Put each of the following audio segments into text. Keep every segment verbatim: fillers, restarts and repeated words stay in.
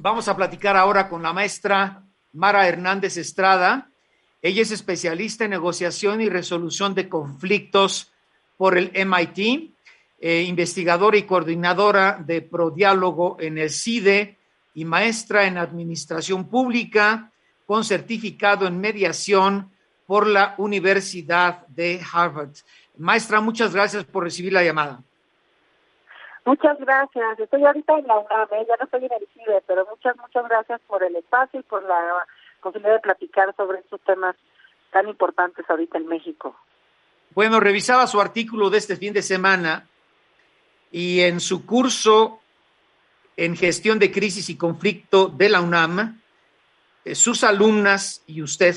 Vamos a platicar ahora con la maestra Mara Hernández Estrada. Ella es especialista en negociación y resolución de conflictos por el M I T, eh, investigadora y coordinadora de Prodiálogo en el C I D E y maestra en administración pública con certificado en mediación por la Universidad de Harvard. Maestra, muchas gracias por recibir la llamada. Muchas gracias. Estoy ahorita en la U N A M, ya no estoy en el C I D E, pero muchas, muchas gracias por el espacio y por la posibilidad de platicar sobre estos temas tan importantes ahorita en México. Bueno, revisaba su artículo de este fin de semana y en su curso en gestión de crisis y conflicto de la U N A M, eh, sus alumnas y usted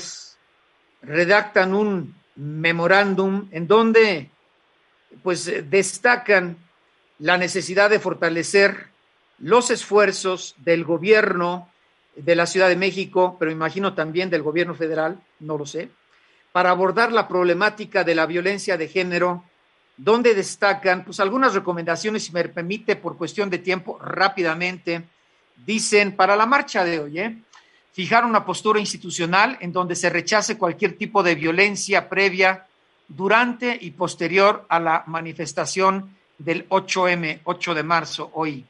redactan un memorándum en donde pues destacan la necesidad de fortalecer los esfuerzos del gobierno de la Ciudad de México, pero imagino también del gobierno federal, no lo sé, para abordar la problemática de la violencia de género, donde destacan pues algunas recomendaciones, si me permite, por cuestión de tiempo, rápidamente. Dicen, para la marcha de hoy, ¿eh? fijar una postura institucional en donde se rechace cualquier tipo de violencia previa, durante y posterior a la manifestación del ocho eme, ocho de marzo, hoy.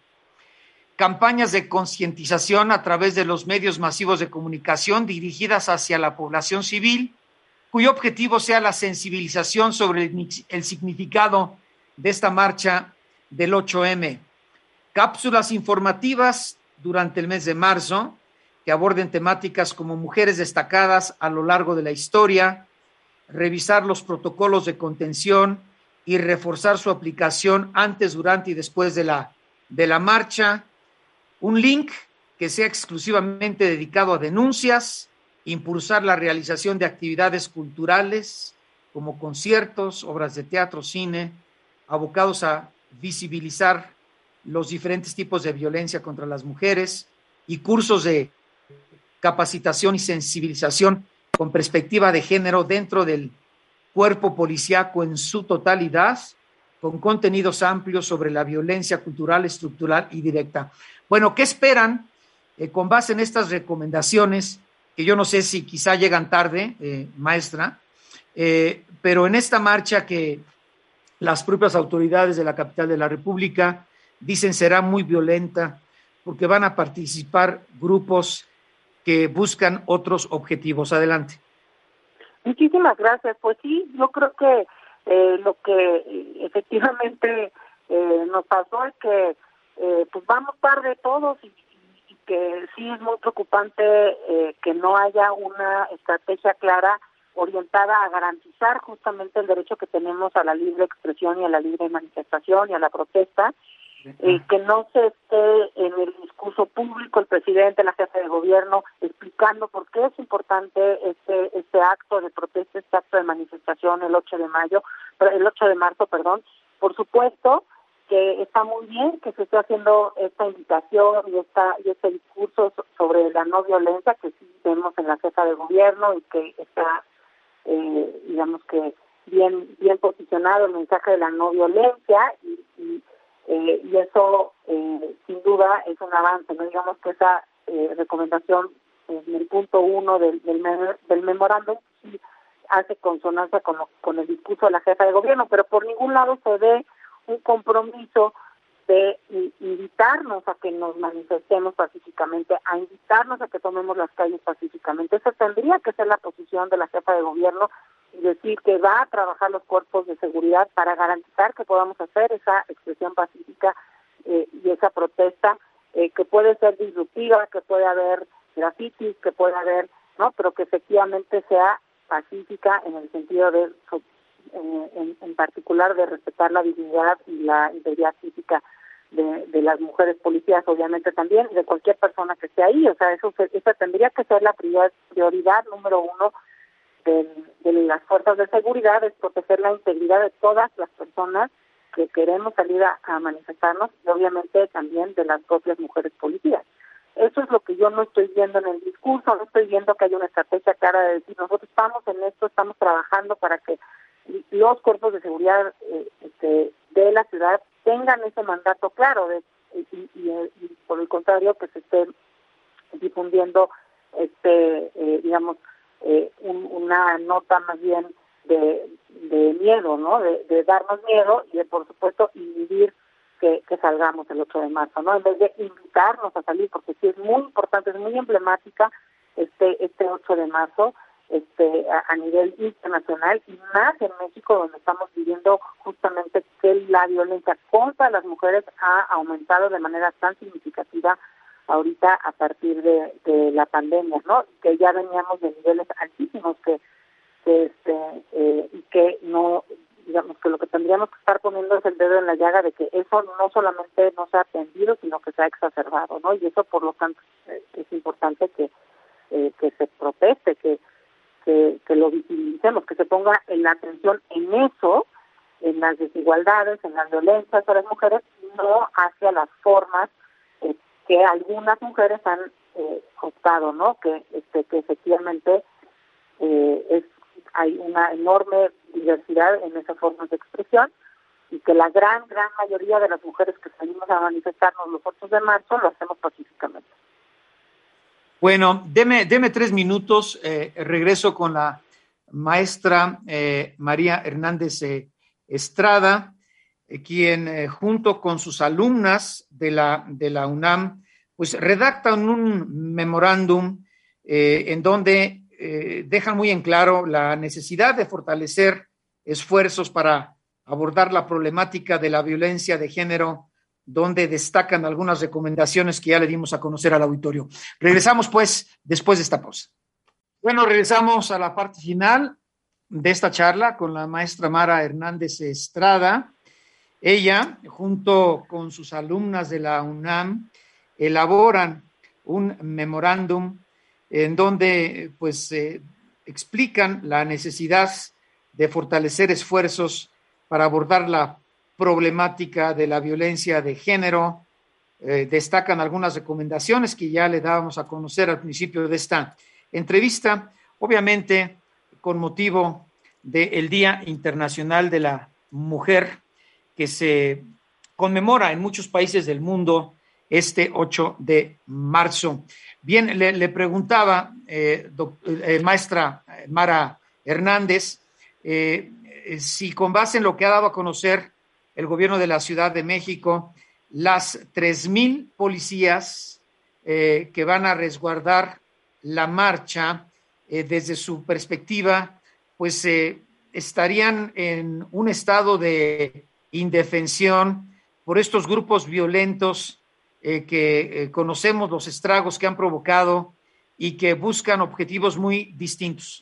Campañas de concientización a través de los medios masivos de comunicación dirigidas hacia la población civil, cuyo objetivo sea la sensibilización sobre el, el significado de esta marcha del ocho eme. Cápsulas informativas durante el mes de marzo que aborden temáticas como mujeres destacadas a lo largo de la historia, revisar los protocolos de contención y reforzar su aplicación antes, durante y después de la, de la marcha. Un link que sea exclusivamente dedicado a denuncias, impulsar la realización de actividades culturales como conciertos, obras de teatro, cine, abocados a visibilizar los diferentes tipos de violencia contra las mujeres y cursos de capacitación y sensibilización con perspectiva de género dentro del cuerpo policíaco en su totalidad, con contenidos amplios sobre la violencia cultural, estructural y directa. Bueno, ¿qué esperan eh, con base en estas recomendaciones, que yo no sé si quizá llegan tarde, eh, maestra, eh, pero en esta marcha que las propias autoridades de la capital de la República dicen será muy violenta porque van a participar grupos que buscan otros objetivos? Adelante. Muchísimas gracias. Pues sí, yo creo que eh, lo que eh, efectivamente eh, nos pasó es que eh, pues vamos tarde todos y, y que sí es muy preocupante eh, que no haya una estrategia clara orientada a garantizar justamente el derecho que tenemos a la libre expresión y a la libre manifestación y a la protesta. Eh, que no se esté en el discurso público el presidente, la jefa de gobierno, explicando por qué es importante este este acto de protesta, este acto de manifestación el ocho de mayo, el ocho de marzo, perdón. Por supuesto que está muy bien que se esté haciendo esta invitación y esta y este discurso sobre la no violencia que sí vemos en la jefa de gobierno y que está, eh, digamos que bien bien posicionado el mensaje de la no violencia y, y Eh, y eso, eh, sin duda, es un avance. No digamos que esa eh, recomendación eh, en el punto uno del, del, me- del memorándum sí hace consonancia con, lo, con el discurso de la jefa de gobierno, pero por ningún lado se ve un compromiso de i- invitarnos a que nos manifestemos pacíficamente, a invitarnos a que tomemos las calles pacíficamente. Esa tendría que ser la posición de la jefa de gobierno, y decir que va a trabajar los cuerpos de seguridad para garantizar que podamos hacer esa expresión pacífica eh, y esa protesta eh, que puede ser disruptiva, que puede haber grafitis, que puede haber, ¿no? Pero que efectivamente sea pacífica en el sentido de, eh, en, en particular, de respetar la dignidad y la integridad física de, de las mujeres policías, obviamente también, y de cualquier persona que esté ahí. O sea, eso esa tendría que ser la prioridad, prioridad número uno De, de las fuerzas de seguridad, es proteger la integridad de todas las personas que queremos salir a, a manifestarnos y obviamente también de las propias mujeres policías. Eso es lo que yo no estoy viendo en el discurso, no estoy viendo que haya una estrategia clara de decir nosotros estamos en esto, estamos trabajando para que los cuerpos de seguridad eh, este, de la ciudad tengan ese mandato claro de, y, y, y por el contrario que se esté difundiendo, este, eh, digamos, eh, un, una nota más bien de, de miedo, ¿no? De, de darnos miedo y de, por supuesto, inhibir que, que salgamos el ocho de marzo, ¿no? En vez de invitarnos a salir, porque sí es muy importante, es muy emblemática este este ocho de marzo, este a, a nivel internacional y más en México, donde estamos viviendo justamente que la violencia contra las mujeres ha aumentado de manera tan significativa ahorita a partir de, de la pandemia, ¿no? Que ya veníamos de niveles altísimos que, que este eh, y que no, digamos que lo que tendríamos que estar poniendo es el dedo en la llaga de que eso no solamente no se ha atendido, sino que se ha exacerbado, ¿no? Y eso, por lo tanto, es importante que eh, que se proteste, que, que que lo visibilicemos, que se ponga en la atención en eso, en las desigualdades, en las violencias a las mujeres, no hacia las formas eh, que algunas mujeres han eh, optado, ¿no? Que este que efectivamente eh, es hay una enorme diversidad en esas formas de expresión y que la gran, gran mayoría de las mujeres que salimos a manifestarnos los ocho de marzo lo hacemos pacíficamente. Bueno, deme, deme tres minutos, eh, regreso con la maestra eh, María Hernández eh, Estrada, eh, quien eh, junto con sus alumnas de la, de la UNAM, pues redactan un memorándum eh, en donde eh, dejan muy en claro la necesidad de fortalecer esfuerzos para abordar la problemática de la violencia de género, donde destacan algunas recomendaciones que ya le dimos a conocer al auditorio. Regresamos, pues, después de esta pausa. Bueno, regresamos a la parte final de esta charla con la maestra Mara Hernández Estrada. Ella, junto con sus alumnas de la UNAM, elaboran un memorándum en donde, pues, eh, explican la necesidad de fortalecer esfuerzos para abordar la problemática de la violencia de género. Eh, destacan algunas recomendaciones que ya le dábamos a conocer al principio de esta entrevista, obviamente con motivo del Día Internacional de la Mujer, que se conmemora en muchos países del mundo este ocho de marzo. Bien, le, le preguntaba, eh, doctor, eh, maestra Mara Hernández, eh, si con base en lo que ha dado a conocer el gobierno de la Ciudad de México, las tres mil policías eh, que van a resguardar la marcha, eh, desde su perspectiva, pues eh, estarían en un estado de indefensión por estos grupos violentos eh, que eh, conocemos los estragos que han provocado y que buscan objetivos muy distintos.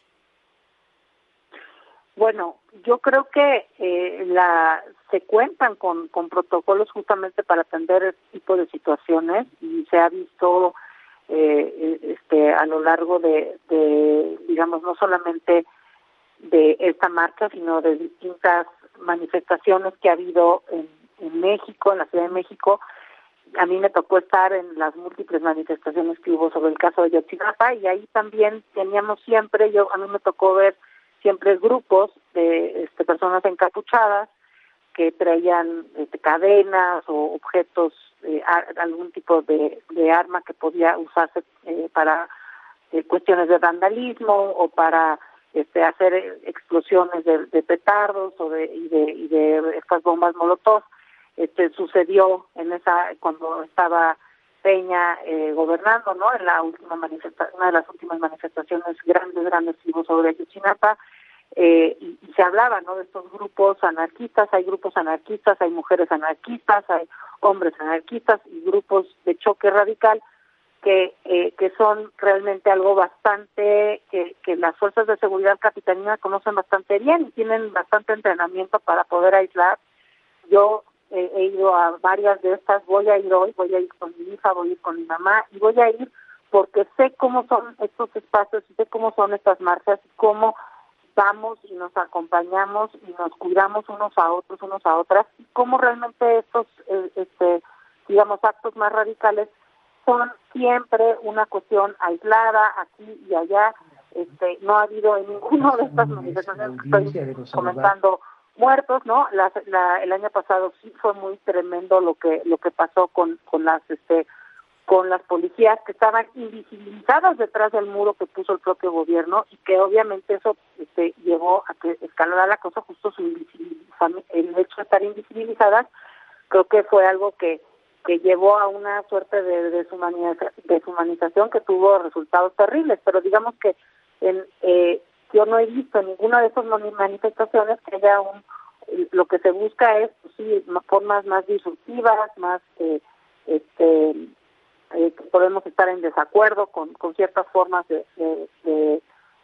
Bueno, yo creo que eh, la se cuentan con, con protocolos justamente para atender este tipo de situaciones y se ha visto eh, este a lo largo de, de, digamos, no solamente de esta marcha, sino de distintas manifestaciones que ha habido en, en México, en la Ciudad de México. A mí me tocó estar en las múltiples manifestaciones que hubo sobre el caso de Ayotzinapa y ahí también teníamos siempre, yo a mí me tocó ver siempre grupos de este, personas encapuchadas que traían este, cadenas o objetos, eh, algún tipo de, de arma que podía usarse eh, para eh, cuestiones de vandalismo o para este, hacer explosiones de, de petardos o de y, de y de estas bombas molotov. Este sucedió en esa cuando estaba Peña eh, gobernando, ¿no? En la última manifestación, una de las últimas manifestaciones grandes, grandes que hubo sobre Ayotzinapa. Eh, y, y se hablaba, ¿no?, de estos grupos anarquistas. Hay grupos anarquistas, hay mujeres anarquistas, hay hombres anarquistas y grupos de choque radical que eh, que son realmente algo bastante que, que las fuerzas de seguridad capitalinas conocen bastante bien y tienen bastante entrenamiento para poder aislar. Yo eh, he ido a varias de estas, voy a ir hoy, voy a ir con mi hija, voy a ir con mi mamá y voy a ir porque sé cómo son estos espacios y sé cómo son estas marchas y cómo vamos y nos acompañamos y nos cuidamos unos a otros, unos a otras, y cómo realmente estos, eh, este, digamos, actos más radicales son siempre una cuestión aislada aquí y allá. Este, no ha habido en ninguna de estas manifestaciones que estoy comentando muertos, ¿no? La, la, el año pasado sí fue muy tremendo lo que lo que pasó con con las este con las policías que estaban invisibilizadas detrás del muro que puso el propio gobierno, y que obviamente eso este, llevó a que escalara la cosa, justo su invisibilización, el hecho de estar invisibilizadas. Creo que fue algo que, que llevó a una suerte de deshumaniza, deshumanización que tuvo resultados terribles, pero digamos que en, eh, yo no he visto en ninguna de esas manifestaciones que haya un, lo que se busca es, pues sí, formas más disruptivas, más eh, este eh, que podemos estar en desacuerdo con, con ciertas formas de, de, de,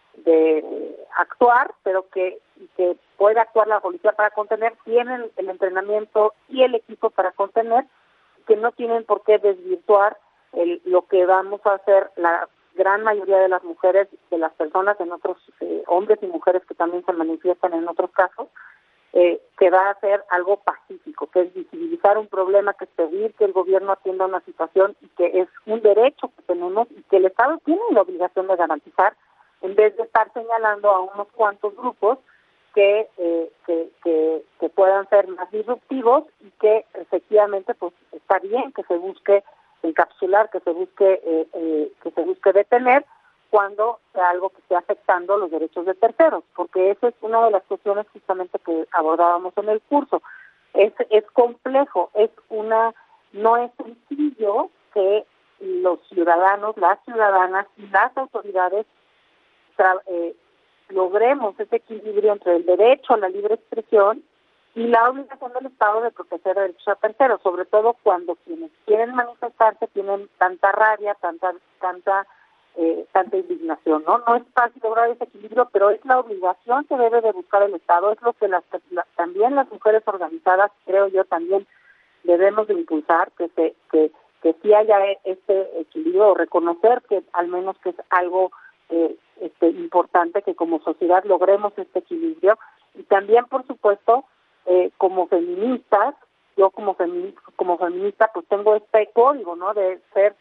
de actuar, pero que, que puede actuar la policía para contener, tienen el entrenamiento y el equipo para contener, que no tienen por qué desvirtuar el, lo que vamos a hacer la gran mayoría de las mujeres, de las personas, en otros eh, hombres y mujeres que también se manifiestan en otros casos, eh, que va a ser algo pacífico, que es visibilizar un problema, que es pedir que el gobierno atienda una situación y que es un derecho que tenemos y que el Estado tiene la obligación de garantizar, en vez de estar señalando a unos cuantos grupos que, eh, que, que, que puedan ser más disruptivos, y que efectivamente pues está bien que se busque encapsular, que se busque eh, eh, que se busque detener cuando sea algo que esté afectando los derechos de terceros, porque esa es una de las cuestiones justamente que abordábamos en el curso. Es es complejo, es una no es sencillo que los ciudadanos, las ciudadanas y las autoridades tra- eh, logremos ese equilibrio entre el derecho a la libre expresión y la obligación del Estado de proteger derechos a terceros, sobre todo cuando quienes quieren manifestarse tienen tanta rabia, tanta tanta eh, tanta indignación, ¿no? No es fácil lograr ese equilibrio, pero es la obligación que debe de buscar el Estado, es lo que las, la, también las mujeres organizadas, creo yo, también debemos de impulsar, que se que que sí haya este equilibrio, o reconocer que al menos que es algo eh, este importante, que como sociedad logremos este equilibrio. Y también, por supuesto, eh, como feministas, yo como feminista, como feminista pues tengo este código, ¿no?, de ser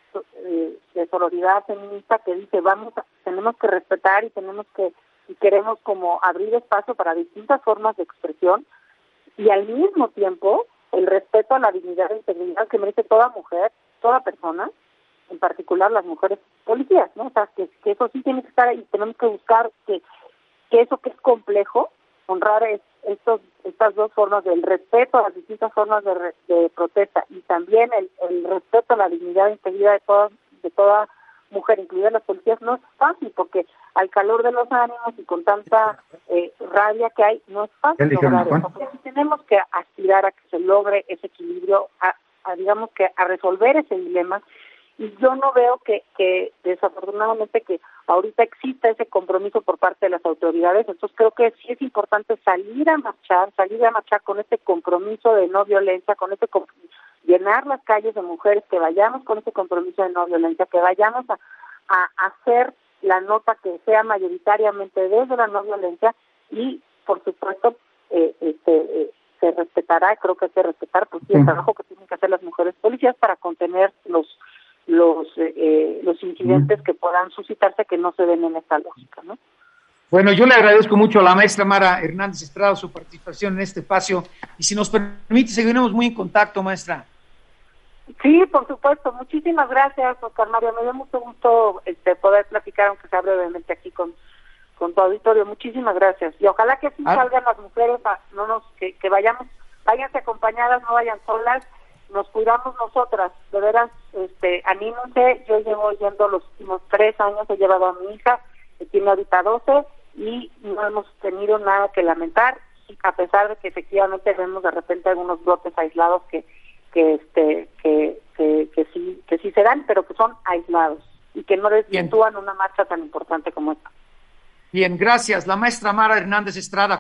eh, de sororidad feminista, que dice vamos a, tenemos que respetar y tenemos que y queremos como abrir espacio para distintas formas de expresión, y al mismo tiempo el respeto a la dignidad e integridad que merece toda mujer, toda persona, en particular las mujeres policías, ¿no? O sea, que, que eso sí tiene que estar ahí, tenemos que buscar que, que eso que es complejo, honrar es, estos estas dos formas del respeto a las distintas formas de, re, de protesta, y también el, el respeto a la dignidad e integridad de toda, de toda mujer, incluidas las policías, no es fácil, porque al calor de los ánimos y con tanta eh, rabia que hay, no es fácil lograr eso. Porque tenemos que aspirar a que se logre ese equilibrio, a, a digamos que a resolver ese dilema, y yo no veo que, que desafortunadamente que ahorita exista ese compromiso por parte de las autoridades. Entonces creo que sí es importante salir a marchar, salir a marchar con este compromiso de no violencia, con este llenar las calles de mujeres, que vayamos con ese compromiso de no violencia, que vayamos a, a hacer la nota que sea mayoritariamente desde la no violencia, y por supuesto eh, este, eh, se respetará, creo que hay que respetar pues sí, el trabajo que tienen que hacer las mujeres policías para contener los los eh, los incidentes que puedan suscitarse, que no se den en esta lógica, ¿no? Bueno, yo le agradezco mucho a la maestra Mara Hernández Estrada su participación en este espacio, y si nos permite, seguiremos muy en contacto, maestra. Sí, por supuesto. Muchísimas gracias, Oscar Mario. Me dio mucho gusto este, poder platicar, aunque sea brevemente, aquí con, con tu auditorio. Muchísimas gracias. Y ojalá que sí ah. salgan las mujeres, a, no nos que, que vayamos, váyanse acompañadas, no vayan solas. Nos cuidamos nosotras, de veras, este, anímense. Yo llevo yendo los últimos tres años, he llevado a mi hija, que tiene ahorita doce, y no hemos tenido nada que lamentar, a pesar de que efectivamente vemos de repente algunos brotes aislados que que este que, que que sí que sí se dan, pero que son aislados y que no desvirtúan una marcha tan importante como esta. Bien, gracias. La maestra Mara Hernández Estrada.